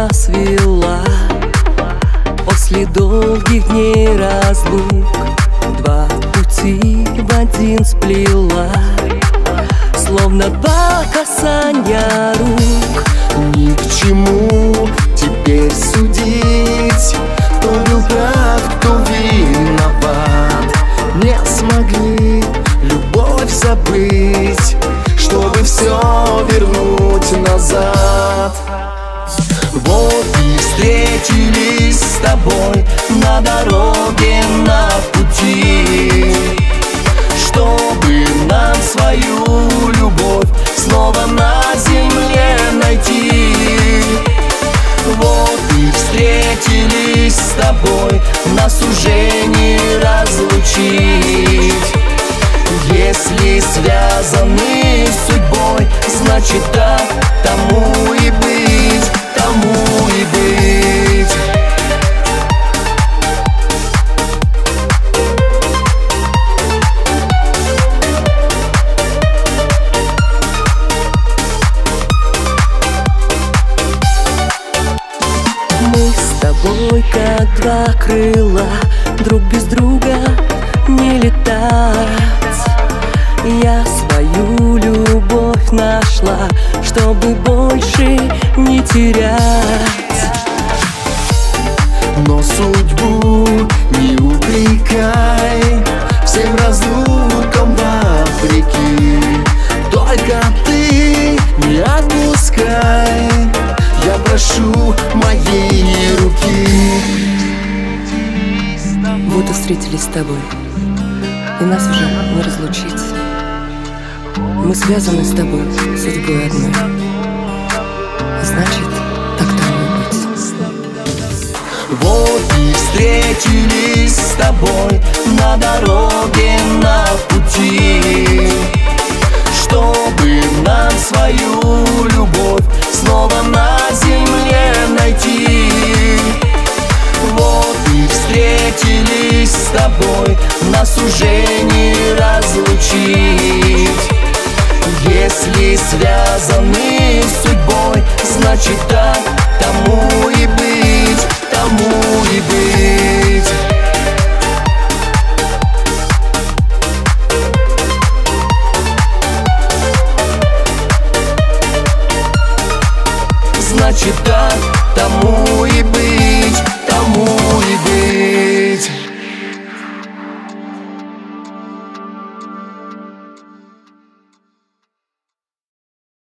свела. После долгих дней разлук два пути в один сплела. Словно два касания рук. Ни к чему теперь судить, кто был прав, кто виноват. Не смогли любовь забыть, чтобы все вернуть назад. Вот и встретились с тобой на дороге, на пути, чтобы нам свою любовь снова на земле найти. Вот и встретились с тобой, нас уже не разлучить. Если связаны судьбой, значит так тому и быть, тому и быть. Мы с тобой как два крыла, друг без друга не летать. Я свою любовь нашла, чтобы больше не терять. Но судьбу не упрекай, всем разлукам вопреки. Только ты не отпускай, я прошу моей руки. Вот и встретились с тобой, и нас уже не разлучить. Мы связаны с тобой судьбой одной, значит, так тому и быть. Вот и встретились с тобой на дороге, на пути, чтобы нам свою любовь снова на земле найти. Вот и встретились с тобой, нас уже не разлучить. Если связаны судьбой, значит так тому и быть, тому и быть. Значит так тому и быть.